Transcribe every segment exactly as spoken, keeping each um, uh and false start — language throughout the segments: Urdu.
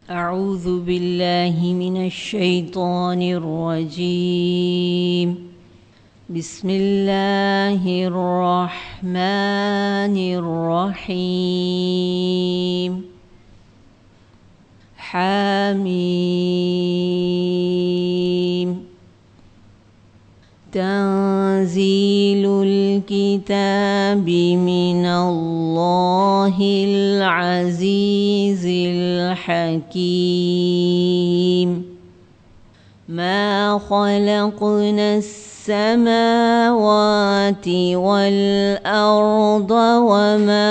أعوذ بالله من الشيطان الرجيم. بسم الله الرحمن الرحيم. حميم. تنزيل الكتاب من الله العزيز الحكيم. ما خلقنا السماوات والأرض وما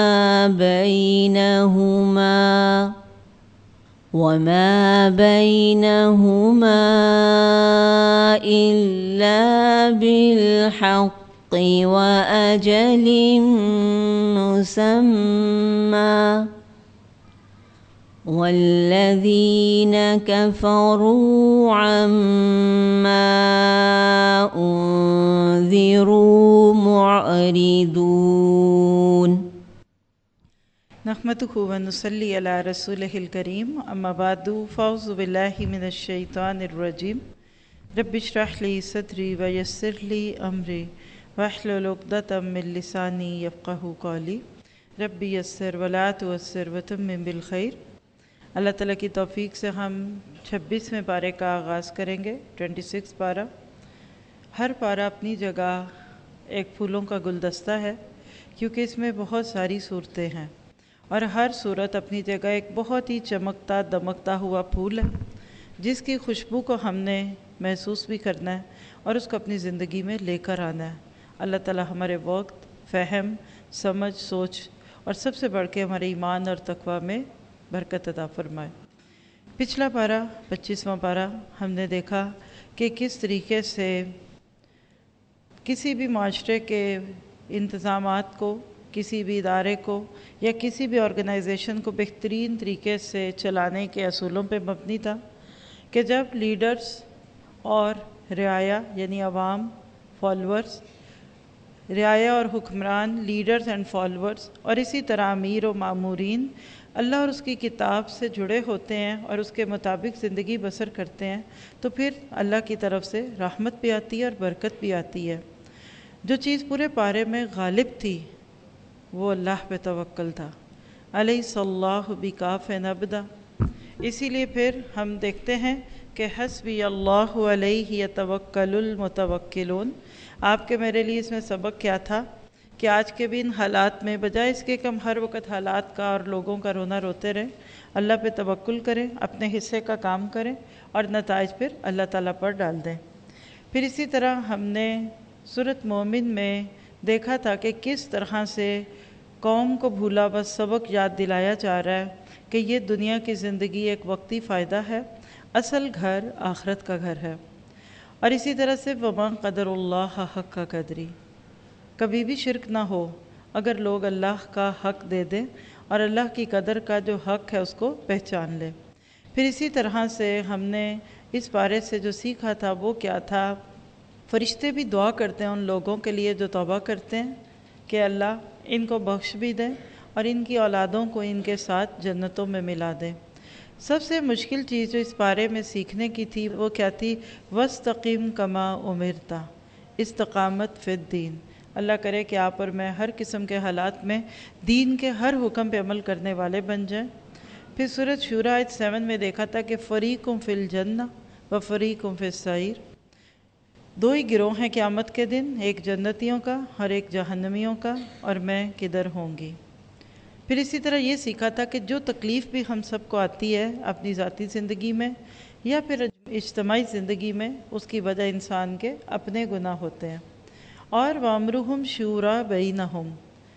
بينهما وما بينهما إلا بالحق وأجل مسمى والذين كفروا عما أنذروا معرضون. نحمده ونصلي على رسوله الكريم. اما بعد فاعوذ بالله من الشيطان الرجيم. رب اشرح لي صدري ويسر لي امري واحلل عقدة من لساني يفقهوا قولي. رب يسر ولا تعسر وتمم بالخير. اللہ تعالیٰ کی توفیق سے ہم چھبیسویں پارے کا آغاز کریں گے. چھبیس پارہ. ہر پارہ اپنی جگہ ایک پھولوں کا گلدستہ ہے، کیونکہ اس میں بہت ساری صورتیں ہیں، اور ہر صورت اپنی جگہ ایک بہت ہی چمکتا دمکتا ہوا پھول ہے، جس کی خوشبو کو ہم نے محسوس بھی کرنا ہے اور اس کو اپنی زندگی میں لے کر آنا ہے. اللہ تعالیٰ ہمارے وقت، فہم، سمجھ، سوچ اور سب سے بڑھ کے ہمارے ایمان اور تقوی میں برکت عطا فرمائے. پچھلا پارہ پچیسواں پارہ ہم نے دیکھا کہ کس طریقے سے کسی بھی معاشرے کے انتظامات کو، کسی بھی ادارے کو یا کسی بھی آرگنائزیشن کو بہترین طریقے سے چلانے کے اصولوں پہ مبنی تھا، کہ جب لیڈرز اور رعایا یعنی عوام، فالورز، رعایا اور حکمران، لیڈرز اینڈ فالورز، اور اسی طرح امیر و مامورین اللہ اور اس کی کتاب سے جڑے ہوتے ہیں اور اس کے مطابق زندگی بسر کرتے ہیں، تو پھر اللہ کی طرف سے رحمت بھی آتی ہے اور برکت بھی آتی ہے. جو چیز پورے پارے میں غالب تھی وہ اللہ پہ توکل تھا. الیس اللہ بکاف عبدا. اسی لیے پھر ہم دیکھتے ہیں کہ حسبی اللہ علیہ یتوکل المتوکلون. آپ کے میرے لیے اس میں سبق کیا تھا کہ آج کے بھی ان حالات میں بجائے اس کے کہ ہم ہر وقت حالات کا اور لوگوں کا رونا روتے رہیں، اللہ پہ توکل کریں، اپنے حصے کا کام کریں اور نتائج پھر اللہ تعالیٰ پر ڈال دیں. پھر اسی طرح ہم نے سورۃ مومن میں دیکھا تھا کہ کس طرح سے قوم کو بھولا بس سبق یاد دلایا جا رہا ہے کہ یہ دنیا کی زندگی ایک وقتی فائدہ ہے، اصل گھر آخرت کا گھر ہے. اور اسی طرح سے وَمَا قَدَرُ اللَّهَ حَقَّ قَدْرِهِ. کبھی بھی شرک نہ ہو اگر لوگ اللہ کا حق دے دیں اور اللہ کی قدر کا جو حق ہے اس کو پہچان لیں. پھر اسی طرح سے ہم نے اس بارے سے جو سیکھا تھا وہ کیا تھا، فرشتے بھی دعا کرتے ہیں ان لوگوں کے لیے جو توبہ کرتے ہیں کہ اللہ ان کو بخش بھی دیں اور ان کی اولادوں کو ان کے ساتھ جنتوں میں ملا دیں. سب سے مشکل چیز جو اس بارے میں سیکھنے کی تھی وہ کیا تھی، وَاسْتَقِمْ كَمَا أُمِرْتَ. استقامت فی الدین. اللہ کرے کہ آپ اور میں ہر قسم کے حالات میں دین کے ہر حکم پہ عمل کرنے والے بن جائیں. پھر سورۃ شورى آیت سیون میں دیکھا تھا کہ فریقٌ فی الجنہ و فریقٌ فی السعیر. دو ہی گروہ ہیں قیامت کے دن، ایک جنتیوں کا اور ایک جہنمیوں کا، اور میں کدھر ہوں گی. پھر اسی طرح یہ سیکھا تھا کہ جو تکلیف بھی ہم سب کو آتی ہے اپنی ذاتی زندگی میں یا پھر اجتماعی زندگی میں، اس کی وجہ انسان کے اپنے گناہ ہوتے ہیں. اور وَأَمْرُهُمْ شُورَىٰ بَيْنَهُمْ.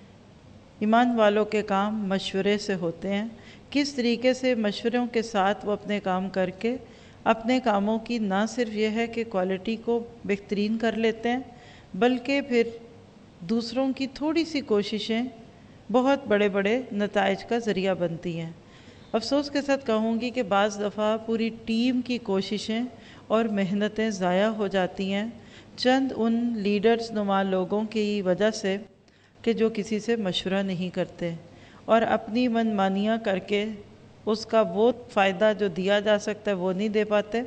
ایمان والوں کے کام مشورے سے ہوتے ہیں. کس طریقے سے مشوروں کے ساتھ وہ اپنے کام کر کے اپنے کاموں کی نہ صرف یہ ہے کہ کوالٹی کو بہترین کر لیتے ہیں، بلکہ پھر دوسروں کی تھوڑی سی کوششیں بہت بڑے بڑے نتائج کا ذریعہ بنتی ہیں. افسوس کے ساتھ کہوں گی کہ بعض دفعہ پوری ٹیم کی کوششیں اور محنتیں ضائع ہو جاتی ہیں چند ان لیڈرز نما لوگوں کی وجہ سے کہ جو کسی سے مشورہ نہیں کرتے اور اپنی من مانیاں کر کے اس کا وہ فائدہ جو دیا جا سکتا ہے وہ نہیں دے پاتے،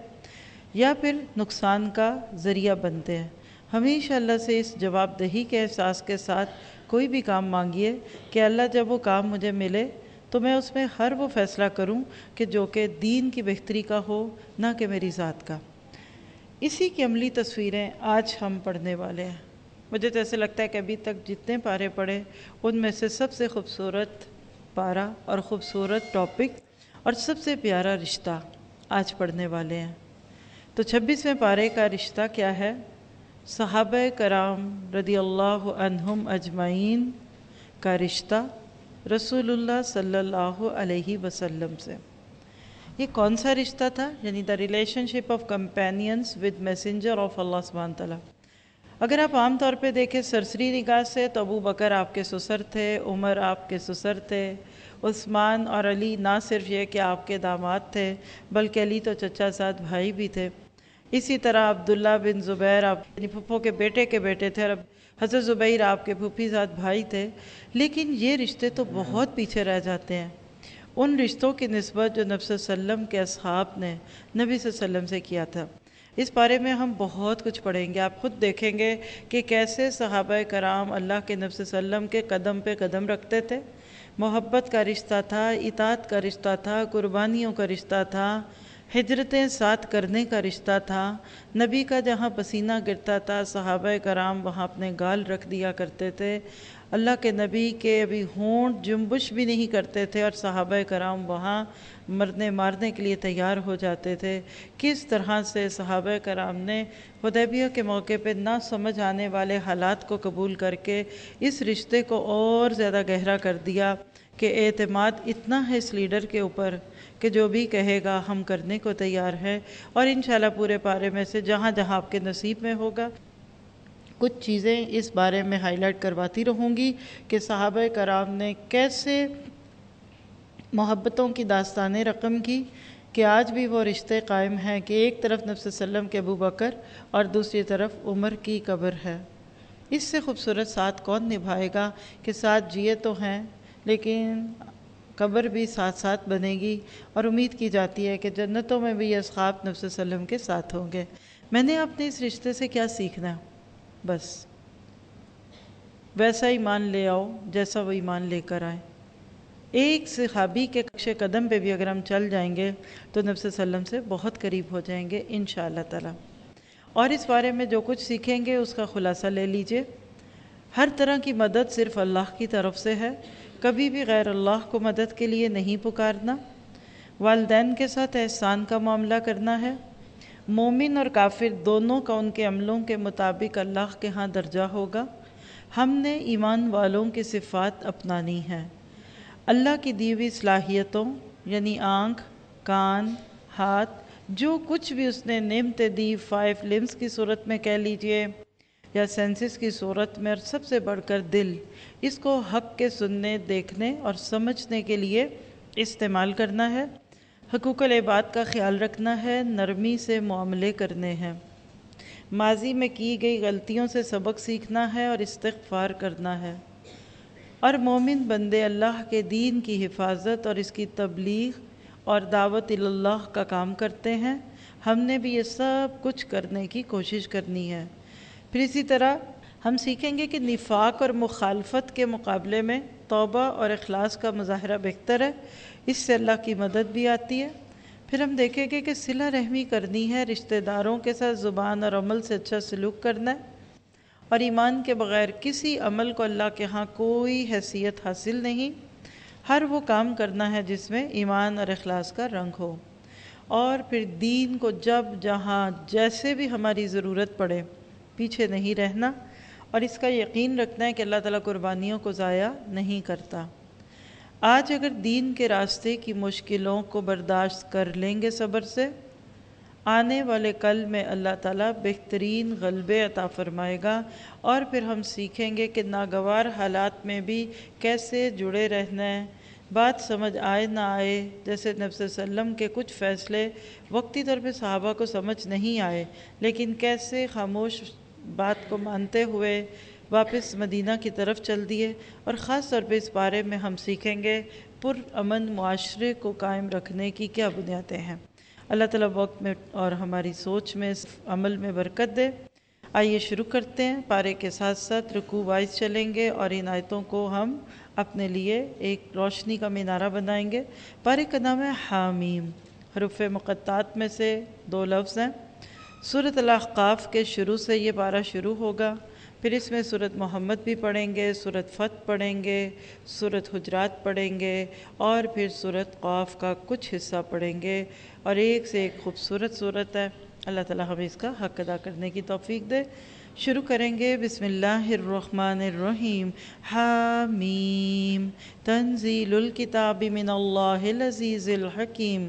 یا پھر نقصان کا ذریعہ بنتے ہیں۔ ہمیشہ اللہ سے اس جواب دہی کے احساس کے ساتھ کوئی بھی کام مانگیے کہ اللہ جب وہ کام مجھے ملے تو میں اس میں ہر وہ فیصلہ کروں کہ جو کہ دین کی بہتری کا ہو، نہ کہ میری ذات کا۔ اسی کی عملی تصویریں آج ہم پڑھنے والے ہیں۔ مجھے تو ایسے لگتا ہے کہ ابھی تک جتنے پارے پڑھے ان میں سے سب سے خوبصورت پارا اور خوبصورت ٹاپک اور سب سے پیارا رشتہ آج پڑھنے والے ہیں۔ تو چھبیسویں پارے کا رشتہ کیا ہے؟ صحابہ کرام رضی اللہ عنہم اجمعین کا رشتہ رسول اللہ صلی اللہ علیہ وسلم سے۔ یہ کون سا رشتہ تھا؟ یعنی the relationship of companions with messenger of اللہ سبحانہ تعالیٰ۔ اگر آپ عام طور پہ دیکھیں سرسری نگاہ سے تو ابو بکر آپ کے سسر تھے، عمر آپ کے سسر تھے، عثمان اور علی نہ صرف یہ کہ آپ کے داماد تھے بلکہ علی تو چچا زاد بھائی بھی تھے۔ اسی طرح عبداللہ بن زبیر آپ یعنی پھپھو کے بیٹے کے بیٹے تھے، اور حضرت زبیر آپ کے پھوپھی زاد بھائی تھے۔ لیکن یہ رشتے تو بہت پیچھے رہ جاتے ہیں ان رشتوں کی نسبت جو نبی صلی اللہ علیہ وسلم کے اصحاب نے نبی صلی اللہ علیہ وسلم سے کیا تھا۔ اس بارے میں ہم بہت کچھ پڑھیں گے، آپ خود دیکھیں گے کہ کیسے صحابہ کرام اللہ کے نبی صلی اللہ علیہ وسلم کے قدم پہ قدم رکھتے تھے۔ محبت کا رشتہ تھا، اطاعت کا رشتہ تھا، قربانیوں کا رشتہ تھا، ہجرتیں ساتھ کرنے کا رشتہ تھا۔ نبی کا جہاں پسینہ گرتا تھا صحابہ کرام وہاں اپنے گال رکھ دیا کرتے تھے۔ اللہ کے نبی کے ابھی ہونٹ جنبش بھی نہیں کرتے تھے اور صحابہ کرام وہاں مرنے مارنے کے لیے تیار ہو جاتے تھے۔ کس طرح سے صحابہ کرام نے حدیبیہ کے موقع پہ نہ سمجھ آنے والے حالات کو قبول کر کے اس رشتے کو اور زیادہ گہرا کر دیا کہ اعتماد اتنا ہے اس لیڈر کے اوپر کہ جو بھی کہے گا ہم کرنے کو تیار ہیں۔ اور انشاءاللہ پورے پارے میں سے جہاں جہاں آپ کے نصیب میں ہوگا کچھ چیزیں اس بارے میں ہائی لائٹ کرواتی رہوں گی کہ صحابہ کرام نے کیسے محبتوں کی داستانیں رقم کی کہ آج بھی وہ رشتے قائم ہیں کہ ایک طرف نبی صلی اللہ علیہ وسلم کے ابو بکر اور دوسری طرف عمر کی قبر ہے۔ اس سے خوبصورت ساتھ کون نبھائے گا کہ ساتھ جیے تو ہیں لیکن قبر بھی ساتھ ساتھ بنے گی، اور امید کی جاتی ہے کہ جنتوں میں بھی یہ اصحاب نبی صلی اللہ علیہ وسلم کے ساتھ ہوں گے۔ میں نے اپنے اس رشتے سے کیا سیکھنا؟ بس ویسا ایمان لے آؤ جیسا وہ ایمان لے کر آئے۔ ایک صحابی کے نقش قدم پہ بھی اگر ہم چل جائیں گے تو نبی صلی اللہ علیہ وسلم سے بہت قریب ہو جائیں گے انشاءاللہ تعالی۔ اور اس بارے میں جو کچھ سیکھیں گے اس کا خلاصہ لے لیجئے۔ ہر طرح کی مدد صرف اللہ کی طرف سے ہے، کبھی بھی غیر اللہ کو مدد کے لیے نہیں پکارنا۔ والدین کے ساتھ احسان کا معاملہ کرنا ہے۔ مومن اور کافر دونوں کا ان کے عملوں کے مطابق اللہ کے ہاں درجہ ہوگا۔ ہم نے ایمان والوں کی صفات اپنانی ہیں۔ اللہ کی دی ہوئی صلاحیتوں یعنی آنکھ، کان، ہاتھ، جو کچھ بھی اس نے نعمتیں دی، فائیو لمز کی صورت میں کہہ لیجئے یا سینسز کی صورت میں، اور سب سے بڑھ کر دل، اس کو حق کے سننے، دیکھنے اور سمجھنے کے لیے استعمال کرنا ہے۔ حقوق العباد کا خیال رکھنا ہے، نرمی سے معاملے کرنے ہیں۔ ماضی میں کی گئی غلطیوں سے سبق سیکھنا ہے اور استغفار کرنا ہے۔ اور مومن بندے اللہ کے دین کی حفاظت اور اس کی تبلیغ اور دعوت اللہ کا کام کرتے ہیں۔ ہم نے بھی یہ سب کچھ کرنے کی کوشش کرنی ہے۔ پھر اسی طرح ہم سیکھیں گے کہ نفاق اور مخالفت کے مقابلے میں توبہ اور اخلاص کا مظاہرہ بہتر ہے، اس سے اللہ کی مدد بھی آتی ہے۔ پھر ہم دیکھیں گے کہ صلہ رحمی کرنی ہے، رشتہ داروں کے ساتھ زبان اور عمل سے اچھا سلوک کرنا ہے، اور ایمان کے بغیر کسی عمل کو اللہ کے ہاں کوئی حیثیت حاصل نہیں۔ ہر وہ کام کرنا ہے جس میں ایمان اور اخلاص کا رنگ ہو، اور پھر دین کو جب جہاں جیسے بھی ہماری ضرورت پڑے پیچھے نہیں رہنا، اور اس کا یقین رکھنا ہے کہ اللہ تعالیٰ قربانیوں کو ضائع نہیں کرتا۔ آج اگر دین کے راستے کی مشکلوں کو برداشت کر لیں گے صبر سے، آنے والے کل میں اللہ تعالیٰ بہترین غلبے عطا فرمائے گا، اور پھر ہم سیکھیں گے کہ ناگوار حالات میں بھی کیسے جڑے رہنا ہے، بات سمجھ آئے نہ آئے۔ جیسے نبی صلی اللہ علیہ وسلم کے کچھ فیصلے وقتی طور پہ صحابہ کو سمجھ نہیں آئے، لیکن کیسے خاموش بات کو مانتے ہوئے واپس مدینہ کی طرف چل دیے۔ اور خاص طور پہ اس بارے میں ہم سیکھیں گے پرامن معاشرے کو قائم رکھنے کی کیا بنیادیں ہیں۔ اللہ تعالیٰ وقت میں اور ہماری سوچ میں عمل میں برکت دے۔ آئیے شروع کرتے ہیں۔ پارے کے ساتھ ساتھ رکوع وائز چلیں گے اور ان آیتوں کو ہم اپنے لیے ایک روشنی کا مینارہ بنائیں گے۔ پارے کا نام ہے حامیم، حروف مقطعات میں سے دو لفظ ہیں۔ سورۃ الاحقاف کے شروع سے یہ پارہ شروع ہوگا، پھر اس میں سورۃ محمد بھی پڑھیں گے، سورۃ فتح پڑھیں گے، سورۃ حجرات پڑھیں گے اور پھر سورۃ قاف کا کچھ حصہ پڑھیں گے، اور ایک سے ایک خوبصورت سورت ہے۔ اللہ تعالیٰ ہمیں اس کا حق ادا کرنے کی توفیق دے۔ شروع کریں گے بسم اللہ الرحمن الرحیم۔ حامیم تنزیل الکتاب من اللہ العزیز الحکیم۔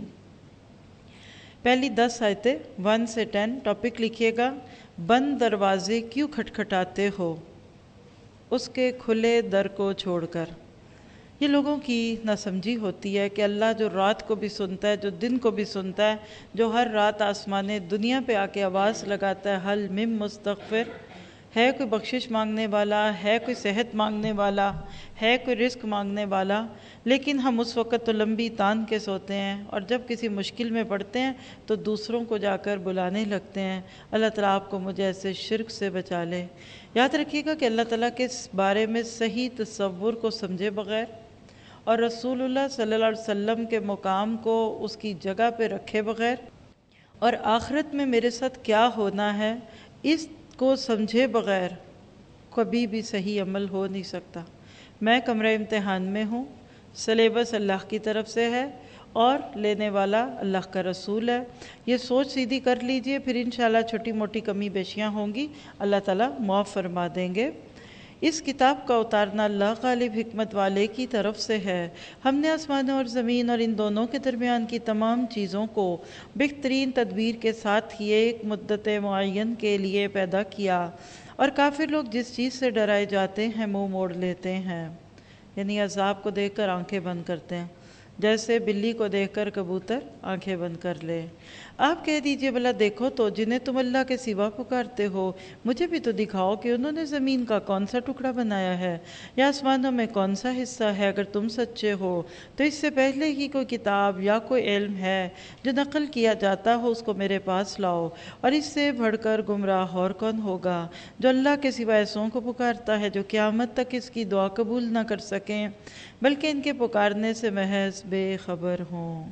پہلی دس آیتیں ون سے ٹین، ٹاپک لکھیے گا، بند دروازے کیوں کھٹکھٹاتے ہو اس کے کھلے در کو چھوڑ کر۔ یہ لوگوں کی ناسمجھی ہوتی ہے کہ اللہ جو رات کو بھی سنتا ہے، جو دن کو بھی سنتا ہے، جو ہر رات آسمان دنیا پہ آ کے آواز لگاتا ہے، حل مم مستغفر، ہے کوئی بخشش مانگنے والا، ہے کوئی صحت مانگنے والا، ہے کوئی رزق مانگنے والا، لیکن ہم اس وقت تو لمبی تان کے سوتے ہیں، اور جب کسی مشکل میں پڑتے ہیں تو دوسروں کو جا کر بلانے لگتے ہیں۔ اللہ تعالیٰ آپ کو مجھے ایسے شرک سے بچا لے۔ یاد رکھیے گا کہ اللہ تعالیٰ کے اس بارے میں صحیح تصور کو سمجھے بغیر اور رسول اللہ صلی اللہ علیہ وسلم کے مقام کو اس کی جگہ پہ رکھے بغیر اور آخرت میں میرے ساتھ کیا ہونا ہے اس کو سمجھے بغیر کبھی بھی صحیح عمل ہو نہیں سکتا۔ میں کمرہ امتحان میں ہوں، سلیبس اللہ کی طرف سے ہے اور لینے والا اللہ کا رسول ہے، یہ سوچ سیدھی کر لیجئے، پھر انشاءاللہ چھوٹی موٹی کمی بیشیاں ہوں گی، اللہ تعالیٰ معاف فرما دیں گے۔ اس کتاب کا اتارنا اللہ غالب حکمت والے کی طرف سے ہے۔ ہم نے آسمان اور زمین اور ان دونوں کے درمیان کی تمام چیزوں کو بہترین تدبیر کے ساتھ ہی ایک مدت معین کے لیے پیدا کیا، اور کافر لوگ جس چیز سے ڈرائے جاتے ہیں منہ موڑ لیتے ہیں، یعنی عذاب کو دیکھ کر آنکھیں بند کرتے ہیں، جیسے بلی کو دیکھ کر کبوتر آنکھیں بند کر لے۔ آپ کہہ دیجئے بھلا دیکھو تو جنہیں تم اللہ کے سوا پکارتے ہو، مجھے بھی تو دکھاؤ کہ انہوں نے زمین کا کون سا ٹکڑا بنایا ہے یا آسمانوں میں کون سا حصہ ہے۔ اگر تم سچے ہو تو اس سے پہلے ہی کوئی کتاب یا کوئی علم ہے جو نقل کیا جاتا ہو، اس کو میرے پاس لاؤ، اور اس سے بڑھ کر گمراہ اور کون ہوگا جو اللہ کے سوا ایسوں کو پکارتا ہے جو قیامت تک اس کی دعا قبول نہ کر سکیں بلکہ ان کے پکارنے سے محض بے خبر ہوں۔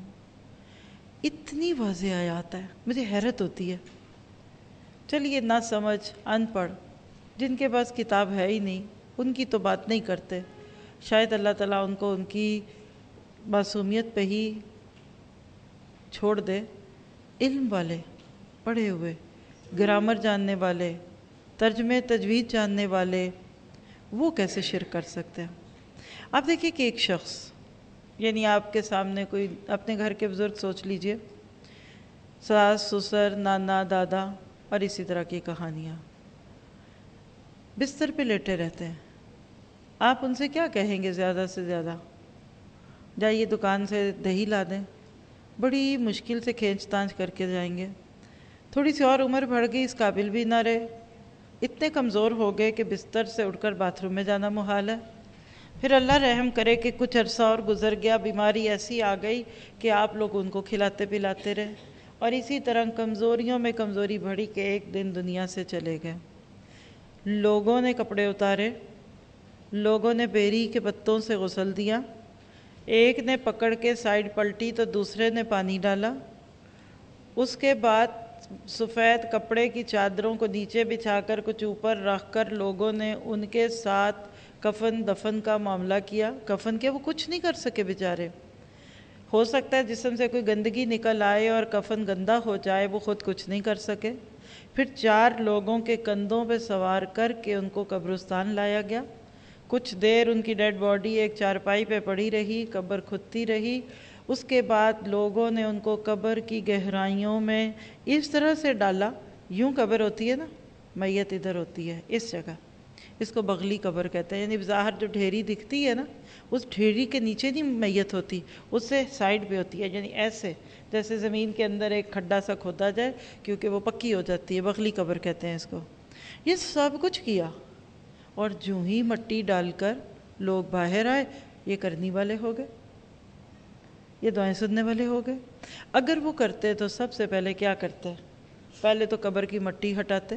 اتنی واضح آیات ہے، مجھے حیرت ہوتی ہے۔ چلیے نہ سمجھ، ان پڑھ، جن کے پاس کتاب ہے ہی نہیں، ان کی تو بات نہیں کرتے، شاید اللہ تعالیٰ ان کو ان کی معصومیت پہ ہی چھوڑ دے۔ علم والے، پڑھے ہوئے، گرامر جاننے والے، ترجمے تجوید جاننے والے، وہ کیسے شرک کر سکتے ہیں؟ آپ دیکھیے کہ ایک شخص، یعنی آپ کے سامنے کوئی اپنے گھر کے بزرگ سوچ لیجئے، ساس سسر نانا دادا اور اسی طرح کی کہانیاں، بستر پہ لیٹے رہتے ہیں، آپ ان سے کیا کہیں گے؟ زیادہ سے زیادہ جائیے دکان سے دہی لا دیں، بڑی مشکل سے کھینچ تانچ کر کے جائیں گے۔ تھوڑی سی اور عمر بڑھ گئی، اس قابل بھی نہ رہے، اتنے کمزور ہو گئے کہ بستر سے اٹھ کر باتھ روم میں جانا محال ہے۔ پھر اللہ رحم کرے کہ کچھ عرصہ اور گزر گیا، بیماری ایسی آ گئی کہ آپ لوگ ان کو کھلاتے پلاتے رہے، اور اسی طرح کمزوریوں میں کمزوری بڑھی کہ ایک دن دنیا سے چلے گئے۔ لوگوں نے کپڑے اتارے، لوگوں نے بیری کے پتوں سے غسل دیا، ایک نے پکڑ کے سائیڈ پلٹی تو دوسرے نے پانی ڈالا، اس کے بعد سفید کپڑے کی چادروں کو نیچے بچھا کر کچھ اوپر رکھ کر لوگوں نے ان کے ساتھ کفن دفن کا معاملہ کیا۔ کفن کے وہ کچھ نہیں کر سکے بیچارے، ہو سکتا ہے جسم سے کوئی گندگی نکل آئے اور کفن گندا ہو جائے، وہ خود کچھ نہیں کر سکے۔ پھر چار لوگوں کے کندھوں پہ سوار کر کے ان کو قبرستان لایا گیا، کچھ دیر ان کی ڈیڈ باڈی ایک چارپائی پہ پڑی رہی، قبر کھدتی رہی، اس کے بعد لوگوں نے ان کو قبر کی گہرائیوں میں اس طرح سے ڈالا، یوں قبر ہوتی ہے نا، میت ادھر ہوتی ہے اس جگہ، اس کو بغلی قبر کہتے ہیں، یعنی بظاہر جو ڈھیری دکھتی ہے نا، اس ڈھیری کے نیچے نہیں میت ہوتی، اس سے سائیڈ پہ ہوتی ہے، یعنی ایسے جیسے زمین کے اندر ایک کھڈا سا کھودا جائے کیونکہ وہ پکی ہو جاتی ہے، بغلی قبر کہتے ہیں اس کو۔ یہ سب کچھ کیا، اور جو ہی مٹی ڈال کر لوگ باہر آئے، یہ کرنی والے ہو گئے۔ یہ دعائیں سننے والے ہو گئے۔ اگر وہ کرتے تو سب سے پہلے کیا کرتے؟ پہلے تو قبر کی مٹی ہٹاتے،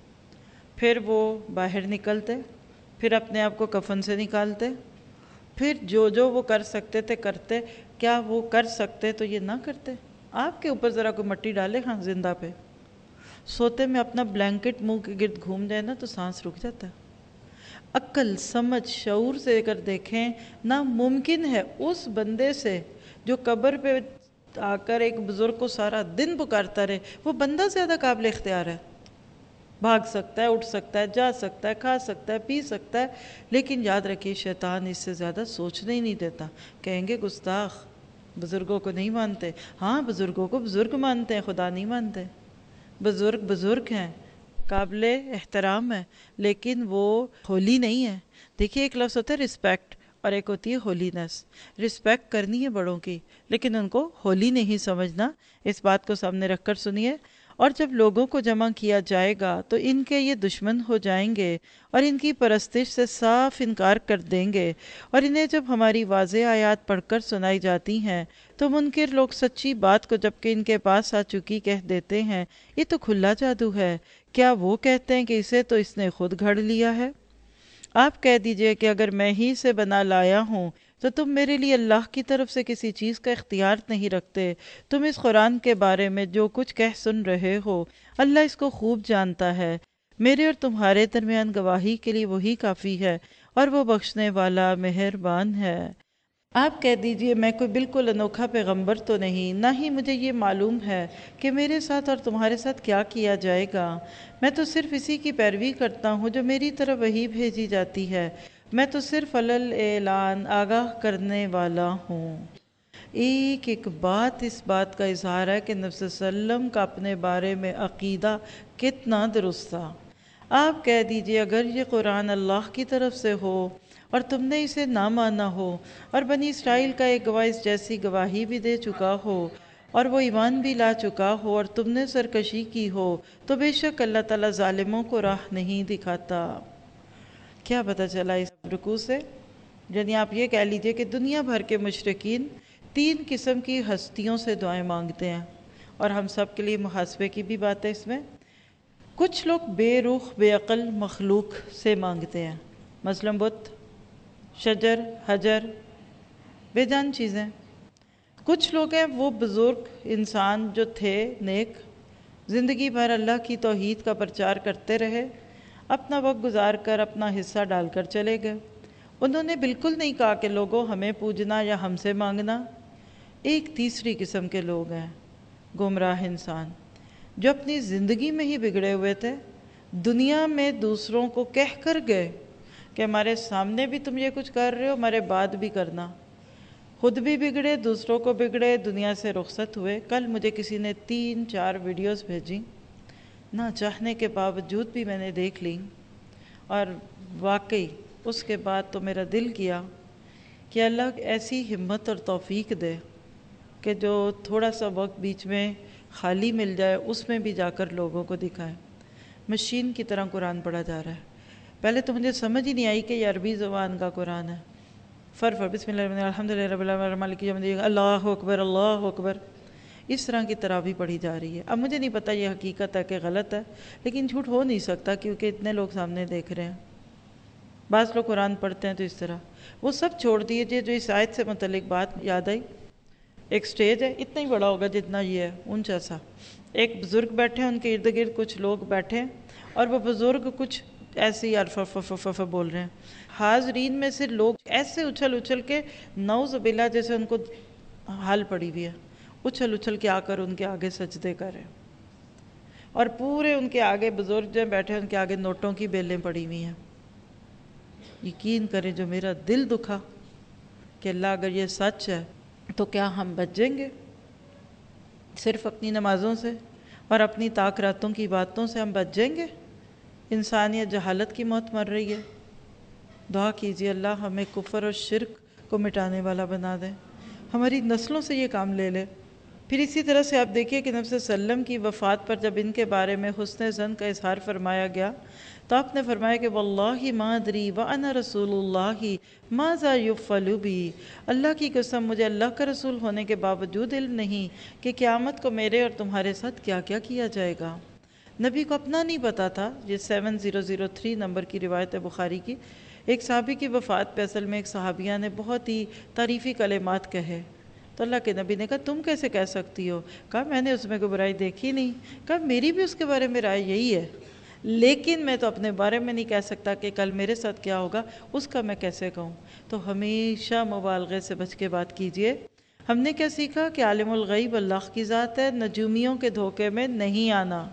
پھر وہ باہر نکلتے، پھر اپنے آپ کو کفن سے نکالتے، پھر جو جو وہ کر سکتے تھے کرتے۔ کیا وہ کر سکتے تو یہ نہ کرتے؟ آپ کے اوپر ذرا کوئی مٹی ڈالے ہاں زندہ پہ، سوتے میں اپنا بلینکٹ منہ کے گرد گھوم جائے نا تو سانس رک جاتا ہے۔ عقل سمجھ شعور سے اگر دیکھیں، ناممکن ہے اس بندے سے جو قبر پہ آ کر ایک بزرگ کو سارا دن پکارتا رہے، وہ بندہ زیادہ قابل اختیار ہے۔ بھاگ سکتا ہے، اٹھ سکتا ہے، جا سکتا ہے، کھا سکتا ہے، پی سکتا ہے، لیکن یاد رکھیے شیطان اس سے زیادہ سوچنے ہی نہیں دیتا۔ کہیں گے گستاخ بزرگوں کو نہیں مانتے۔ ہاں بزرگوں کو بزرگ مانتے ہیں، خدا نہیں مانتے۔ بزرگ بزرگ ہیں، قابل احترام ہے، لیکن وہ ہولی نہیں ہے۔ دیکھیے ایک لفظ ہوتا ہے رسپیکٹ اور ایک ہوتی ہے ہولینس۔ رسپیکٹ کرنی ہے بڑوں کی، لیکن ان کو ہولی نہیں سمجھنا۔ اس بات کو سامنے رکھ کر سنیے۔ اور جب لوگوں کو جمع کیا جائے گا تو ان کے یہ دشمن ہو جائیں گے اور ان کی پرستش سے صاف انکار کر دیں گے، اور انہیں جب ہماری واضح آیات پڑھ کر سنائی جاتی ہیں تو منکر لوگ سچی بات کو جبکہ ان کے پاس آ چکی کہہ دیتے ہیں یہ تو کھلا جادو ہے۔ کیا وہ کہتے ہیں کہ اسے تو اس نے خود گھڑ لیا ہے؟ آپ کہہ دیجئے کہ اگر میں ہی سے بنا لایا ہوں تو تم میرے لیے اللہ کی طرف سے کسی چیز کا اختیار نہیں رکھتے۔ تم اس قرآن کے بارے میں جو کچھ کہہ سن رہے ہو اللہ اس کو خوب جانتا ہے۔ میرے اور تمہارے درمیان گواہی کے لیے وہی کافی ہے اور وہ بخشنے والا مہربان ہے۔ آپ کہہ دیجئے میں کوئی بالکل انوکھا پیغمبر تو نہیں، نہ ہی مجھے یہ معلوم ہے کہ میرے ساتھ اور تمہارے ساتھ کیا کیا جائے گا۔ میں تو صرف اسی کی پیروی کرتا ہوں جو میری طرف وحی بھیجی جاتی ہے۔ میں تو صرف علل اعلان آگاہ کرنے والا ہوں۔ ایک ایک بات اس بات کا اظہار ہے کہ نبی صلی اللہ علیہ وسلم کا اپنے بارے میں عقیدہ کتنا درست تھا۔ آپ کہہ دیجئے اگر یہ قرآن اللہ کی طرف سے ہو اور تم نے اسے نہ مانا ہو اور بنی اسرائیل کا ایک گواہ اس جیسی گواہی بھی دے چکا ہو اور وہ ایمان بھی لا چکا ہو اور تم نے سرکشی کی ہو تو بے شک اللہ تعالیٰ ظالموں کو راہ نہیں دکھاتا۔ کیا پتہ چلا اس رکوع سے؟ یعنی آپ یہ کہہ لیجئے کہ دنیا بھر کے مشرکین تین قسم کی ہستیوں سے دعائیں مانگتے ہیں، اور ہم سب کے لیے محاسبے کی بھی بات ہے اس میں۔ کچھ لوگ بے روح بے عقل مخلوق سے مانگتے ہیں، مثلا بت، شجر، حجر، بے جان چیزیں۔ کچھ لوگ ہیں وہ بزرگ انسان جو تھے نیک، زندگی بھر اللہ کی توحید کا پرچار کرتے رہے، اپنا وقت گزار کر اپنا حصہ ڈال کر چلے گئے۔ انہوں نے بالکل نہیں کہا کہ لوگوں ہمیں پوجنا یا ہم سے مانگنا۔ ایک تیسری قسم کے لوگ ہیں گمراہ انسان جو اپنی زندگی میں ہی بگڑے ہوئے تھے، دنیا میں دوسروں کو کہہ کر گئے کہ ہمارے سامنے بھی تم یہ کچھ کر رہے ہو، ہمارے بعد بھی کرنا۔ خود بھی بگڑے، دوسروں کو بگڑے، دنیا سے رخصت ہوئے۔ کل مجھے کسی نے تین چار ویڈیوز بھیجی، نہ چاہنے کے باوجود بھی میں نے دیکھ لی، اور واقعی اس کے بعد تو میرا دل کیا کہ اللہ ایسی ہمت اور توفیق دے کہ جو تھوڑا سا وقت بیچ میں خالی مل جائے اس میں بھی جا کر لوگوں کو دکھائے۔ مشین کی طرح قرآن پڑھا جا رہا ہے۔ پہلے تو مجھے سمجھ ہی نہیں آئی کہ یہ عربی زبان کا قرآن ہے۔ فر فر بسم اللہ الرحمن الرحیم الحمدللہ رب العالمین مالک یوم الدین اللہ اکبر اللہ اکبر، اس طرح کی تراویح پڑھی جا رہی ہے۔ اب مجھے نہیں پتہ یہ حقیقت ہے کہ غلط ہے، لیکن جھوٹ ہو نہیں سکتا کیونکہ اتنے لوگ سامنے دیکھ رہے ہیں۔ بعض لوگ قرآن پڑھتے ہیں تو اس طرح وہ سب چھوڑ دیجئے جو اس آیت سے متعلق بات یاد آئی۔ ایک سٹیج ہے، اتنا ہی بڑا ہوگا جتنا یہ ہے، اونچا سا، ایک بزرگ بیٹھے ہیں، ان کے ارد گرد کچھ لوگ بیٹھے ہیں اور وہ بزرگ کچھ ایسے ہی الف ف ف ف بول رہے ہیں۔ حاضرین میں سے لوگ ایسے اچھل اچھل کے نعوذ باللہ جیسے ان کو حال پڑی ہوئی ہے، اچھل اچھل کے آ کر ان کے آگے سجدے کر رہے ہیں، اور پورے ان کے آگے بزرگ جو بیٹھے ہیں ان کے آگے نوٹوں کی بیلیں پڑی ہوئی ہیں۔ یقین کریں جو میرا دل دکھا کہ اللہ اگر یہ سچ ہے تو کیا ہم بچ جائیں گے؟ صرف اپنی نمازوں سے اور اپنی طاق راتوں کی باتوں سے ہم بچ جائیں گے؟ انسانیت جہالت کی موت مر رہی ہے۔ دعا کیجیے اللہ ہمیں کفر اور شرک کو مٹانے والا بنا دے، ہماری نسلوں سے یہ کام لے لے۔ پھر اسی طرح سے آپ دیکھیے کہ نبی صلی اللہ علیہ وسلم کی وفات پر جب ان کے بارے میں حسن ظن کا اظہار فرمایا گیا تو آپ نے فرمایا کہ واللہ ما ادری وانا رسول اللہ ماذا یفعل بی، اللہ کی قسم مجھے اللہ کا رسول ہونے کے باوجود علم نہیں کہ قیامت کو میرے اور تمہارے ساتھ کیا کیا کیا جائے گا۔ نبی کو اپنا نہیں پتا تھا۔ یہ seven zero zero three number کی روایت ہے بخاری کی۔ ایک صحابی کی وفات پہ اصل میں ایک صحابیہ نے بہت ہی تعریفی کلمات کہے تو اللہ کے نبی نے کہا تم کیسے کہہ سکتی ہو؟ کہا میں نے اس میں کوئی برائی دیکھی نہیں۔ کہا میری بھی اس کے بارے میں رائے یہی ہے، لیکن میں تو اپنے بارے میں نہیں کہہ سکتا کہ کل میرے ساتھ کیا ہوگا، اس کا میں کیسے کہوں؟ تو ہمیشہ مبالغے سے بچ کے بات کیجئے۔ ہم نے کیا سیکھا کہ عالم الغیب اللہ کی ذات ہے، نجومیوں کے دھوکے میں نہیں آنا،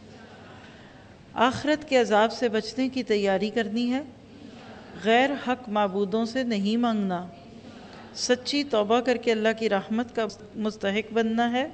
آخرت کے عذاب سے بچنے کی تیاری کرنی ہے، غیر حق معبودوں سے نہیں مانگنا، سچی توبہ کر کے اللہ کی رحمت کا مستحق بننا ہے،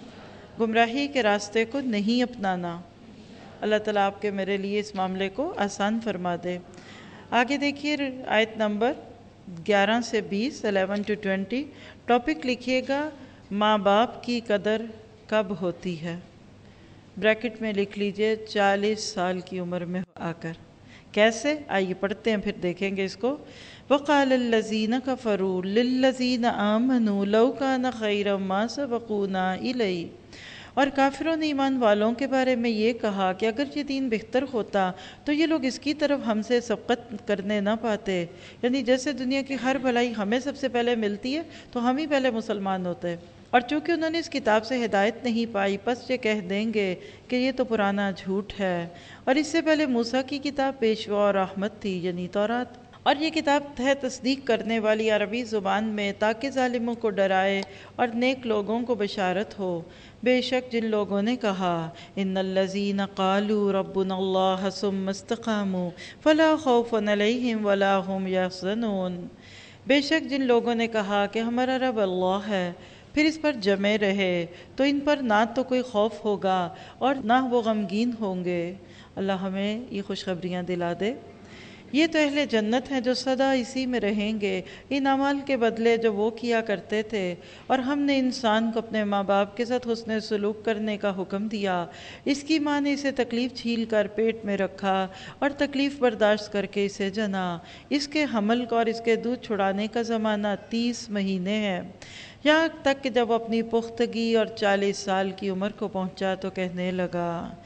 گمراہی کے راستے کو نہیں اپنانا۔ اللہ تعالیٰ آپ کے میرے لیے اس معاملے کو آسان فرما دے۔ آگے دیکھیے آیت نمبر گیارہ سے بیس، الیون ٹو ٹوینٹی، ٹاپک لکھیے گا ماں باپ کی قدر کب ہوتی ہے؟ بریکٹ میں لکھ لیجئے چالیس سال کی عمر میں آ کر۔ کیسے؟ آئیے پڑھتے ہیں پھر دیکھیں گے اس کو۔ وَقَالَ الَّذِينَ كَفَرُوا لِلَّذِينَ آمَنُوا لَوْ كَانَ خَيْرًا مَا سَبَقُونَا إِلَيْهِ، اور کافروں نے ایمان والوں کے بارے میں یہ کہا کہ اگر یہ دین بہتر ہوتا تو یہ لوگ اس کی طرف ہم سے سبقت کرنے نہ پاتے، یعنی جیسے دنیا کی ہر بھلائی ہمیں سب سے پہلے ملتی ہے تو ہم ہی پہلے مسلمان ہوتے، اور چونکہ انہوں نے اس کتاب سے ہدایت نہیں پائی پس یہ کہہ دیں گے کہ یہ تو پرانا جھوٹ ہے، اور اس سے پہلے موسیٰ کی کتاب پیشوا اور رحمت تھی یعنی تورات، اور یہ کتاب ہے تصدیق کرنے والی عربی زبان میں تاکہ ظالموں کو ڈرائے اور نیک لوگوں کو بشارت ہو۔ بے شک جن لوگوں نے کہا ان الذین قالوا ربنا اللہ ثم استقاموا فلا خوف علیہم ولا هم یحزنون، بے شک جن لوگوں نے کہا کہ ہمارا رب اللہ ہے پھر اس پر جمے رہے تو ان پر نہ تو کوئی خوف ہوگا اور نہ وہ غمگین ہوں گے۔ اللہ ہمیں یہ خوشخبریاں دلا دے۔ یہ تو اہل جنت ہیں جو سدا اسی میں رہیں گے، ان اعمال کے بدلے جو وہ کیا کرتے تھے، اور ہم نے انسان کو اپنے ماں باپ کے ساتھ حسن سلوک کرنے کا حکم دیا۔ اس کی ماں نے اسے تکلیف جھیل کر پیٹ میں رکھا اور تکلیف برداشت کر کے اسے جنا۔ اس کے حمل کا اور اس کے دودھ چھڑانے کا زمانہ تیس مہینے ہے، یہاں تک کہ جب وہ اپنی پختگی اور چالیس سال کی عمر کو پہنچا تو کہنے لگا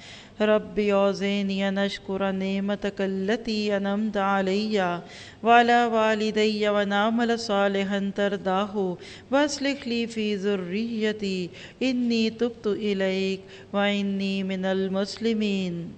رب اوزعنی ان اشکر نعمتک التی انعمت علی وعلی والدی وان اعمل صالحا ترضاہ واصلح لی فی ذریتی انی تبت الیک وانی من المسلمین۔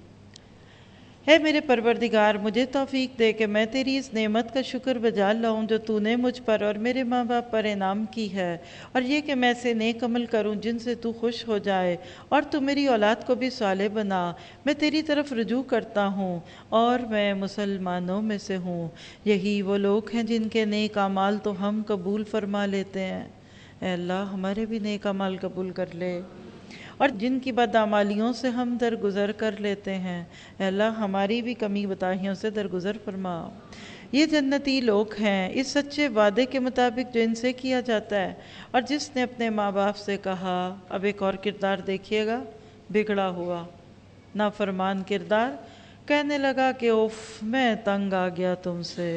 اے میرے پروردگار مجھے توفیق دے کہ میں تیری اس نعمت کا شکر بجا لاؤں جو تو نے مجھ پر اور میرے ماں باپ پر انعام کی ہے، اور یہ کہ میں سے نیک عمل کروں جن سے تو خوش ہو جائے، اور تو میری اولاد کو بھی صالح بنا۔ میں تیری طرف رجوع کرتا ہوں اور میں مسلمانوں میں سے ہوں۔ یہی وہ لوگ ہیں جن کے نیک اعمال تو ہم قبول فرما لیتے ہیں۔ اے اللہ ہمارے بھی نیک اعمال قبول کر لے، اور جن کی بدعمالیوں سے ہم درگزر کر لیتے ہیں اے اللہ ہماری بھی کمی بتاہیوں سے درگزر فرما۔ یہ جنتی لوگ ہیں اس سچے وعدے کے مطابق جو ان سے کیا جاتا ہے، اور جس نے اپنے ماں باپ سے کہا۔ اب ایک اور کردار دیکھیے گا، بگڑا ہوا نافرمان کردار، کہنے لگا کہ اوف میں تنگ آ گیا تم سے۔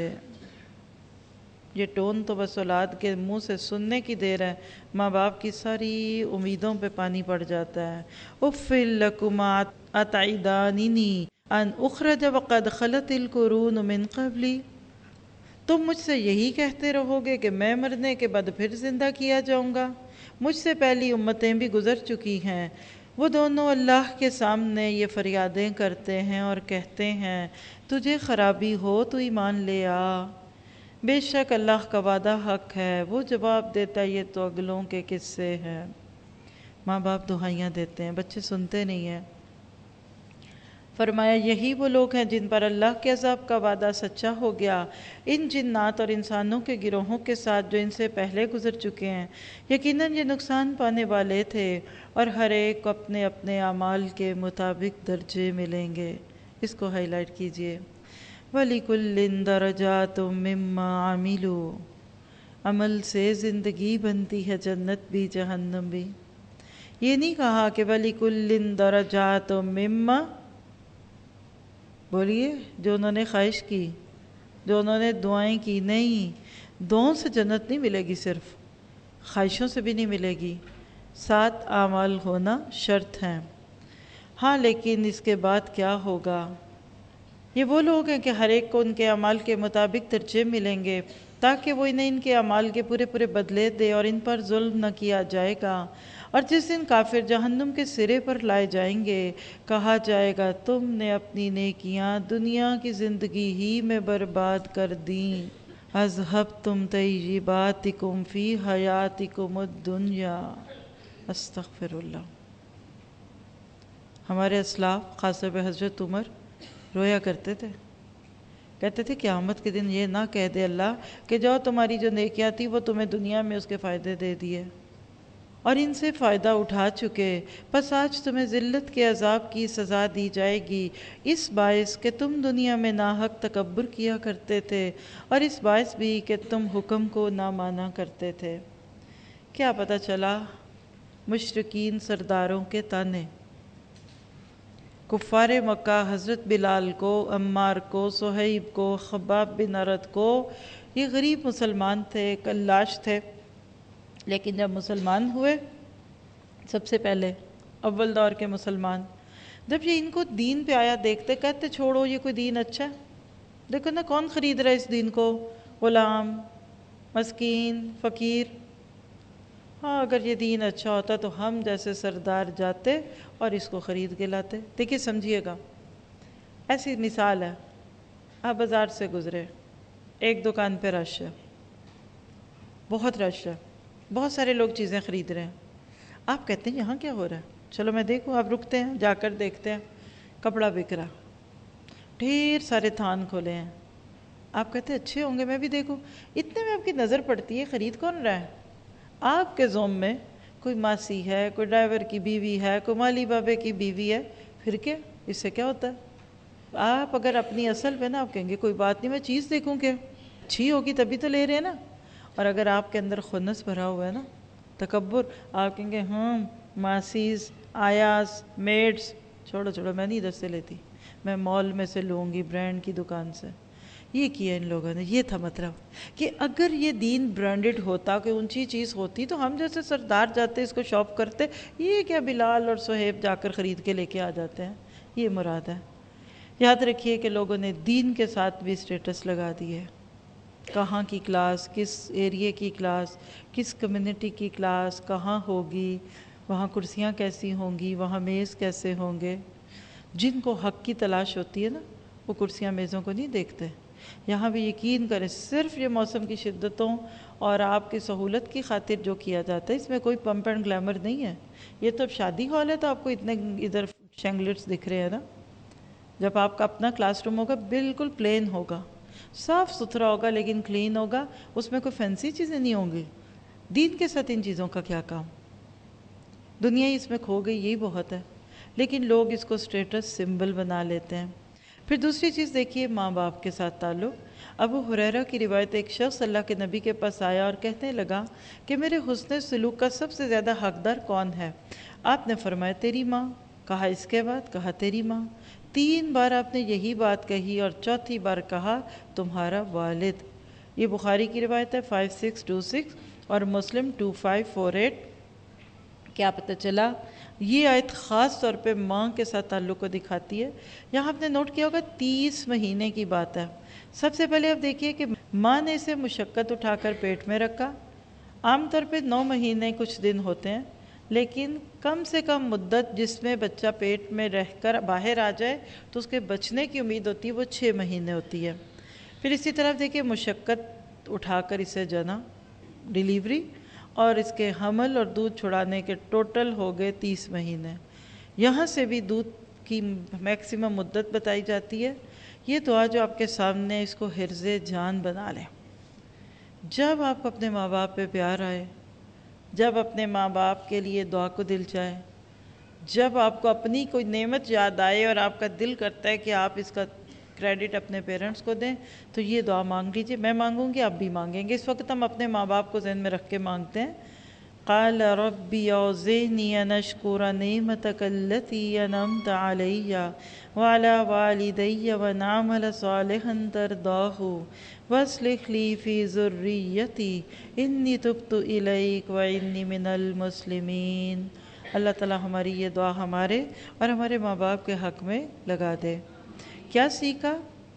یہ ٹون تو بس اولاد کے منہ سے سننے کی دیر ہے، ماں باپ کی ساری امیدوں پہ پانی پڑ جاتا ہے۔ اُفٍّ لَكُمْ أَتَعِدَانِنِي أَنْ أُخْرَجَ وَقَدْ خَلَتِ الْقُرُونُ مِنْ قَبْلِي، تم مجھ سے یہی کہتے رہو گے کہ میں مرنے کے بعد پھر زندہ کیا جاؤں گا؟ مجھ سے پہلی امتیں بھی گزر چکی ہیں۔ وہ دونوں اللہ کے سامنے یہ فریادیں کرتے ہیں اور کہتے ہیں تجھے خرابی ہو تو ایمان لے آ، بے شک اللہ کا وعدہ حق ہے۔ وہ جواب دیتا یہ تو اگلوں کے قصے ہیں۔ ماں باپ دہائیاں دیتے ہیں، بچے سنتے نہیں ہیں۔ فرمایا یہی وہ لوگ ہیں جن پر اللہ کے عذاب کا وعدہ سچا ہو گیا، ان جنات اور انسانوں کے گروہوں کے ساتھ جو ان سے پہلے گزر چکے ہیں۔ یقیناً یہ نقصان پانے والے تھے، اور ہر ایک کو اپنے اپنے اعمال کے مطابق درجے ملیں گے۔ اس کو ہائی لائٹ کیجئے۔ وَلِكُلٍّ دَرَجَاتٌ مِّمَّا عَمِلُوا، عمل سے زندگی بنتی ہے، جنت بھی جہنم بھی۔ یہ نہیں کہا کہ ولی کلن درجات مما، بولیے جو انہوں نے خواہش کی، جو انہوں نے دعائیں کی، نہیں، دعاؤں سے جنت نہیں ملے گی، صرف خواہشوں سے بھی نہیں ملے گی، ساتھ اعمال ہونا شرط ہیں۔ ہاں لیکن اس کے بعد کیا ہوگا؟ یہ وہ لوگ ہیں کہ ہر ایک کو ان کے اعمال کے مطابق درجے ملیں گے، تاکہ وہ انہیں ان کے اعمال کے پورے پورے بدلے دے اور ان پر ظلم نہ کیا جائے گا۔ اور جس دن کافر جہنم کے سرے پر لائے جائیں گے، کہا جائے گا تم نے اپنی نیکیاں دنیا کی زندگی ہی میں برباد کر دیں، اذھبتم طیباتکم فی حیاتکم الدنیا۔ استغفر اللہ۔ ہمارے اسلاف خاص طور پہ حضرت عمر رویا کرتے تھے، کہتے تھے قیامت کے دن یہ نہ کہہ دے اللہ کہ جاؤ تمہاری جو نیکیاں تھی وہ تمہیں دنیا میں اس کے فائدے دے دیے اور ان سے فائدہ اٹھا چکے، بس آج تمہیں ذلت کے عذاب کی سزا دی جائے گی، اس باعث کہ تم دنیا میں ناحق تکبر کیا کرتے تھے اور اس باعث بھی کہ تم حکم کو نہ مانا کرتے تھے۔ کیا پتہ چلا؟ مشرکین سرداروں کے تانے، کفار مکہ حضرت بلال کو، عمار کو، صہیب کو، خباب بن ارد کو، یہ غریب مسلمان تھے، کلاش تھے، لیکن جب مسلمان ہوئے سب سے پہلے اول دور کے مسلمان، جب یہ ان کو دین پہ آیا دیکھتے کہتے چھوڑو یہ کوئی دین اچھا ہے، دیکھو نا کون خرید رہا ہے اس دین کو، غلام، مسکین، فقیر۔ ہاں اگر یہ دین اچھا ہوتا تو ہم جیسے سردار جاتے اور اس کو خرید کے لاتے۔ دیکھیے سمجھیے گا، ایسی مثال ہے، آپ بازار سے گزرے، ایک دکان پہ رش ہے، بہت رش ہے، بہت سارے لوگ چیزیں خرید رہے ہیں، آپ کہتے ہیں یہاں کیا ہو رہا ہے، چلو میں دیکھوں، آپ رکتے ہیں، جا کر دیکھتے ہیں، کپڑا بک رہا، ڈھیر سارے تھان کھولے ہیں، آپ کہتے ہیں اچھے ہوں گے میں بھی دیکھوں، اتنے میں آپ کی نظر پڑتی ہے خرید کون رہا ہے؟ آپ کے زوم میں کوئی ماسی ہے، کوئی ڈرائیور کی بیوی ہے، کوئی مالی بابے کی بیوی ہے، پھر کیا اس سے کیا ہوتا ہے؟ آپ اگر اپنی اصل پہ نا آپ کہیں گے کوئی بات نہیں میں چیز دیکھوں کہ اچھی ہوگی تبھی تو لے رہے ہیں نا، اور اگر آپ کے اندر خنس بھرا ہوا ہے نا، تکبر، آپ کہیں گے ہاں ماسیز، آیاز، میڈس، چھوڑو چھوڑو میں نہیں ادھر سے لیتی، میں مال میں سے لوں گی، برانڈ کی دکان سے۔ یہ کیا ان لوگوں نے، یہ تھا مطلب کہ اگر یہ دین برانڈڈ ہوتا، کہ اونچی چیز ہوتی تو ہم جیسے سردار جاتے اس کو شاپ کرتے، یہ کیا بلال اور صہیب جا کر خرید کے لے کے آ جاتے ہیں، یہ مراد ہے۔ یاد رکھیے کہ لوگوں نے دین کے ساتھ بھی اسٹیٹس لگا دی ہے، کہاں کی کلاس، کس ایریے کی کلاس، کس کمیونٹی کی کلاس کہاں ہوگی، وہاں کرسیاں کیسی ہوں گی، وہاں میز کیسے ہوں گے۔ جن کو حق کی تلاش ہوتی ہے نا وہ کرسیاں میزوں کو نہیں دیکھتے۔ یہاں بھی یقین کریں صرف یہ موسم کی شدتوں اور آپ کی سہولت کی خاطر جو کیا جاتا ہے، اس میں کوئی پمپ اینڈ گلیمر نہیں ہے۔ یہ تو شادی ہال ہے تو آپ کو اتنے ادھر شینگلٹس دکھ رہے ہیں نا، جب آپ کا اپنا کلاس روم ہوگا بالکل پلین ہوگا، صاف ستھرا ہوگا لیکن کلین ہوگا، اس میں کوئی فینسی چیزیں نہیں ہوں گی۔ دین کے ساتھ ان چیزوں کا کیا کام؟ دنیا ہی اس میں کھو گئی، یہی بہت ہے، لیکن لوگ اس کو سٹیٹس سمبل بنا لیتے ہیں۔ پھر دوسری چیز دیکھیے ماں باپ کے ساتھ تعلق۔ ابو ہریرہ کی روایت، ایک شخص اللہ کے نبی کے پاس آیا اور کہنے لگا کہ میرے حسن سلوک کا سب سے زیادہ حقدار کون ہے؟ آپ نے فرمایا تیری ماں، کہا اس کے بعد؟ کہا تیری ماں۔ تین بار آپ نے یہی بات کہی اور چوتھی بار کہا تمہارا والد۔ یہ بخاری کی روایت ہے فائیو سکس ٹو سکس اور مسلم ٹو فائیو فور ایٹ۔ کیا پتہ چلا؟ یہ آیت خاص طور پہ ماں کے ساتھ تعلق کو دکھاتی ہے۔ یہاں آپ نے نوٹ کیا ہوگا تیس مہینے کی بات ہے۔ سب سے پہلے آپ دیکھیے کہ ماں نے اسے مشقت اٹھا کر پیٹ میں رکھا۔ عام طور پہ نو مہینے کچھ دن ہوتے ہیں، لیکن کم سے کم مدت جس میں بچہ پیٹ میں رہ کر باہر آ جائے تو اس کے بچنے کی امید ہوتی ہے وہ چھ مہینے ہوتی ہے۔ پھر اسی طرف دیکھیے مشقت اٹھا کر اسے جنا، ڈیلیوری، اور اس کے حمل اور دودھ چھڑانے کے ٹوٹل ہو گئے تیس مہینے۔ یہاں سے بھی دودھ کی میکسیمم مدت بتائی جاتی ہے۔ یہ دعا جو آپ کے سامنے، اس کو حرز جان بنا لیں۔ جب آپ کو اپنے ماں باپ پہ پیار آئے، جب اپنے ماں باپ کے لیے دعا کو دل چاہے، جب آپ کو اپنی کوئی نعمت یاد آئے اور آپ کا دل کرتا ہے کہ آپ اس کا کریڈٹ اپنے پیرنٹس کو دیں، تو یہ دعا مانگ لیجیے۔ میں مانگوں گی، آپ بھی مانگیں گے۔ اس وقت ہم اپنے ماں باپ کو ذہن میں رکھ کے مانگتے ہیں۔ وقال ربی اوزعنی ان اشکر نعمتک التی انعمت علی وعلی والدی وان اعمل صالحا ترضاہ واصلح لی فی ذریتی انی تبت الیک وانی من المسلمین۔ اللہ تعالیٰ ہماری یہ دعا ہمارے اور ہمارے ماں باپ کے حق میں لگا دے۔ کیا سیکھا؟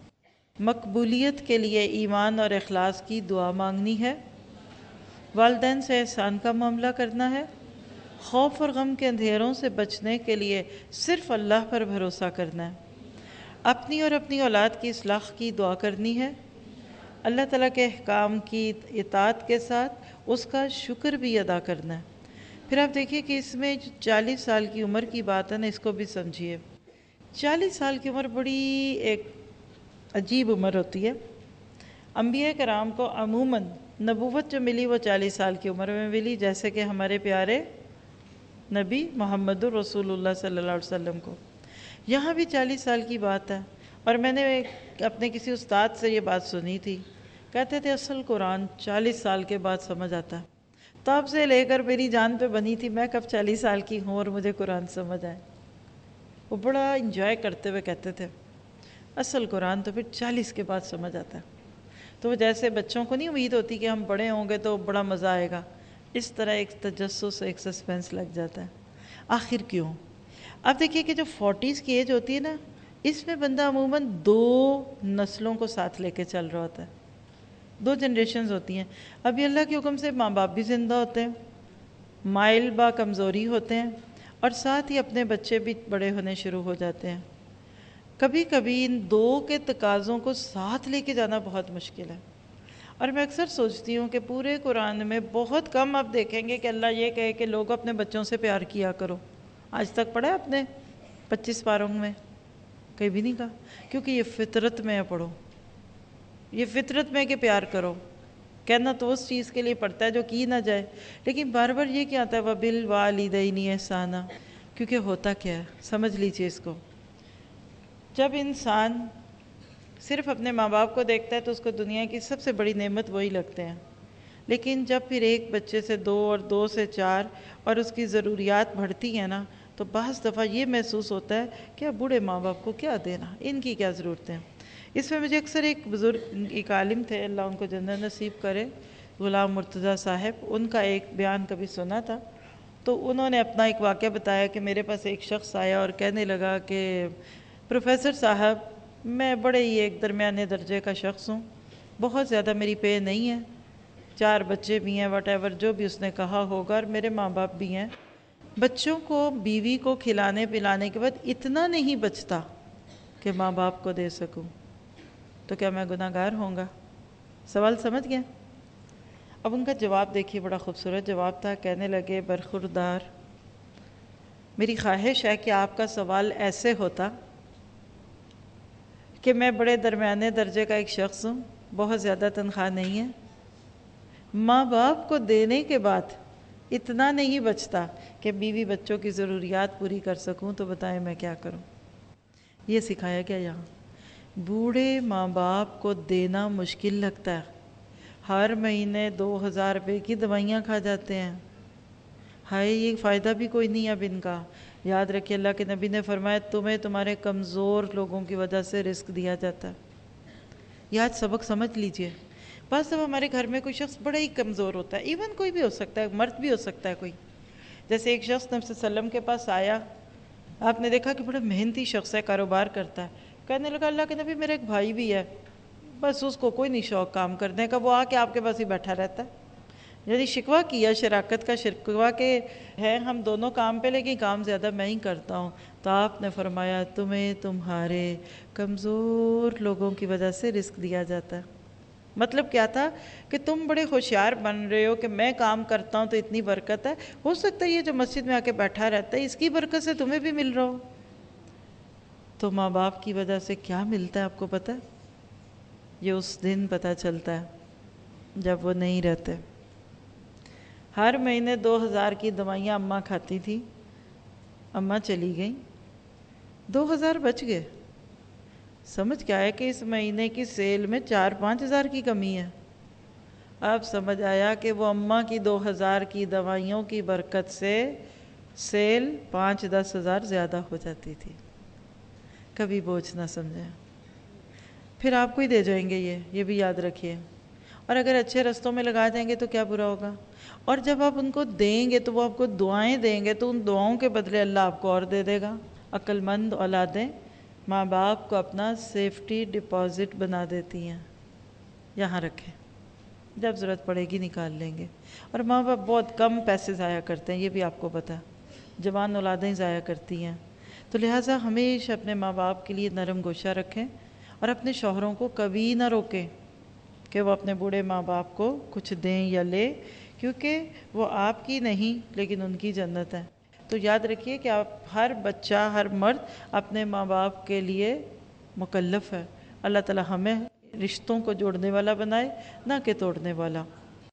مقبولیت کے لیے ایمان اور اخلاص کی دعا مانگنی ہے، والدین سے احسان کا معاملہ کرنا ہے، خوف اور غم کے اندھیروں سے بچنے کے لیے صرف اللہ پر بھروسہ کرنا ہے، اپنی اور اپنی اولاد کی اصلاح کی دعا کرنی ہے، اللہ تعالیٰ کے احکام کی اطاعت کے ساتھ اس کا شکر بھی ادا کرنا ہے۔ پھر آپ دیکھیے کہ اس میں جو چالیس سال کی عمر کی بات ہے نا، اس کو بھی سمجھیے۔ چالیس سال کی عمر بڑی ایک عجیب عمر ہوتی ہے۔ انبیاء کرام کو عموماً نبوت جو ملی وہ چالیس سال کی عمر میں ملی، جیسے کہ ہمارے پیارے نبی محمد رسول اللہ صلی اللہ علیہ وسلم کو۔ یہاں بھی چالیس سال کی بات ہے، اور میں نے اپنے کسی استاد سے یہ بات سنی تھی، کہتے تھے اصل قرآن چالیس سال کے بعد سمجھ آتا ہے۔ تب سے لے کر میری جان پہ بنی تھی میں کب چالیس سال کی ہوں اور مجھے قرآن سمجھ آئے۔ وہ بڑا انجوائے کرتے ہوئے کہتے تھے اصل قرآن تو پھر چالیس کے بعد سمجھ آتا ہے۔ تو وہ جیسے بچوں کو نہیں امید ہوتی کہ ہم بڑے ہوں گے تو بڑا مزہ آئے گا، اس طرح ایک تجسس ایک سسپینس لگ جاتا ہے۔ آخر کیوں؟ اب دیکھیے کہ جو فورٹیز کی ایج ہوتی ہے نا، اس میں بندہ عموماً دو نسلوں کو ساتھ لے کے چل رہا ہوتا ہے، دو جنریشنز ہوتی ہیں۔ ابھی اللہ کے حکم سے ماں باپ بھی زندہ ہوتے ہیں، مائل با کمزوری ہوتے ہیں، اور ساتھ ہی اپنے بچے بھی بڑے ہونے شروع ہو جاتے ہیں۔ کبھی کبھی ان دو کے تقاضوں کو ساتھ لے کے جانا بہت مشکل ہے، اور میں اکثر سوچتی ہوں کہ پورے قرآن میں بہت کم آپ دیکھیں گے کہ اللہ یہ کہے کہ لوگ اپنے بچوں سے پیار کیا کرو۔ آج تک پڑھا ہے اپنے پچیس پاروں میں؟ کہیں بھی نہیں کہا، کیونکہ یہ فطرت میں ہے، پڑھو، یہ فطرت میں کہ پیار کرو۔ کہنا تو اس چیز کے لیے پڑتا ہے جو کی نہ جائے، لیکن بار بار یہ کیا آتا ہے وَبِالْوَالِدَيْنِ احسانا، کیونکہ ہوتا کیا ہے سمجھ لیجئے اس کو۔ جب انسان صرف اپنے ماں باپ کو دیکھتا ہے تو اس کو دنیا کی سب سے بڑی نعمت وہی لگتے ہیں، لیکن جب پھر ایک بچے سے دو اور دو سے چار اور اس کی ضروریات بڑھتی ہیں نا، تو بعض دفعہ یہ محسوس ہوتا ہے کہ اب بوڑھے ماں باپ کو کیا دینا، ان کی کیا ضرورتیں۔ اس میں مجھے اکثر ایک بزرگ ایک عالم تھے، اللہ ان کو جنت نصیب کرے، غلام مرتضیٰ صاحب، ان کا ایک بیان کبھی سنا تھا، تو انہوں نے اپنا ایک واقعہ بتایا کہ میرے پاس ایک شخص آیا اور کہنے لگا کہ پروفیسر صاحب میں بڑے ہی ایک درمیانے درجے کا شخص ہوں، بہت زیادہ میری پے نہیں ہے، چار بچے بھی ہیں، واٹ ایور جو بھی اس نے کہا ہوگا، اور میرے ماں باپ بھی ہیں، بچوں کو بیوی کو کھلانے پلانے کے بعد اتنا نہیں بچتا کہ ماں باپ کو دے سکوں، تو کیا میں گناہ گار ہوں گا؟ سوال سمجھ گئے؟ اب ان کا جواب دیکھیے، بڑا خوبصورت جواب تھا۔ کہنے لگے برخوردار، میری خواہش ہے کہ آپ کا سوال ایسے ہوتا کہ میں بڑے درمیانے درجے کا ایک شخص ہوں، بہت زیادہ تنخواہ نہیں ہے، ماں باپ کو دینے کے بعد اتنا نہیں بچتا کہ بیوی بچوں کی ضروریات پوری کر سکوں، تو بتائیں میں کیا کروں؟ یہ سکھایا گیا یہاں۔ بوڑھے ماں باپ کو دینا مشکل لگتا ہے، ہر مہینے دو ہزار روپے کی دوائیاں کھا جاتے ہیں، ہائے یہ فائدہ بھی کوئی نہیں اب ان کا۔ یاد رکھیے اللہ کے نبی نے فرمایا تمہیں تمہارے کمزور لوگوں کی وجہ سے رزق دیا جاتا ہے۔ یہ آج سبق سمجھ لیجئے۔ بعض دفعہ ہمارے گھر میں کوئی شخص بڑا ہی کمزور ہوتا ہے، ایون کوئی بھی ہو سکتا ہے، مرد بھی ہو سکتا ہے کوئی، جیسے ایک شخص نبی صلی اللہ علیہ وسلم کے پاس آیا، آپ نے دیکھا کہ بڑا محنتی شخص ہے، کاروبار کرتا ہے، کہنے لگا اللہ کے نبی میرا ایک بھائی بھی ہے، بس اس کو کوئی نہیں شوق کام کرنے کا، وہ آ کے آپ کے پاس ہی بیٹھا رہتا ہے۔ یعنی شکوہ کیا، شراکت کا شکوہ کہ ہے ہم دونوں کام پہ، لیکن کام زیادہ میں ہی کرتا ہوں۔ تو آپ نے فرمایا تمہیں تمہارے کمزور لوگوں کی وجہ سے رزق دیا جاتا ہے۔ مطلب کیا تھا کہ تم بڑے ہوشیار بن رہے ہو کہ میں کام کرتا ہوں تو اتنی برکت ہے، ہو سکتا ہے یہ جو مسجد میں آ کے بیٹھا رہتا ہے اس کی برکت سے تمہیں بھی مل رہا ہو۔ تو ماں باپ کی وجہ سے کیا ملتا ہے آپ کو پتہ ہے؟ یہ اس دن پتہ چلتا ہے جب وہ نہیں رہتے۔ ہر مہینے دو ہزار کی دوائیاں اماں کھاتی تھی، اماں چلی گئیں، دو ہزار بچ گئے۔ سمجھ کیا ہے کہ اس مہینے کی سیل میں چار پانچ ہزار کی کمی ہے۔ اب سمجھ آیا کہ وہ اماں کی دو ہزار کی دوائیوں کی برکت سے سیل پانچ دس ہزار زیادہ ہو جاتی تھی. کبھی بوجھ نہ سمجھیں. پھر آپ کو ہی دے جائیں گے یہ یہ بھی یاد رکھیے. اور اگر اچھے رستوں میں لگا دیں گے تو کیا برا ہوگا. اور جب آپ ان کو دیں گے تو وہ آپ کو دعائیں دیں گے تو ان دعاؤں کے بدلے اللہ آپ کو اور دے دے گا. عقل مند اولادیں ماں باپ کو اپنا سیفٹی ڈپازٹ بنا دیتی ہیں. یہاں رکھیں, جب ضرورت پڑے گی نکال لیں گے. اور ماں باپ بہت کم پیسے ضائع کرتے ہیں, یہ بھی آپ کو پتہ. جوان اولادیں ضائع کرتی ہیں. تو لہٰذا ہمیشہ اپنے ماں باپ کے لیے نرم گوشہ رکھیں اور اپنے شوہروں کو کبھی نہ روکیں کہ وہ اپنے بوڑھے ماں باپ کو کچھ دیں یا لے, کیونکہ وہ آپ کی نہیں لیکن ان کی جنت ہے. تو یاد رکھیے کہ آپ ہر بچہ ہر مرد اپنے ماں باپ کے لیے مکلف ہے. اللہ تعالی ہمیں رشتوں کو جوڑنے والا بنائے نہ کہ توڑنے والا.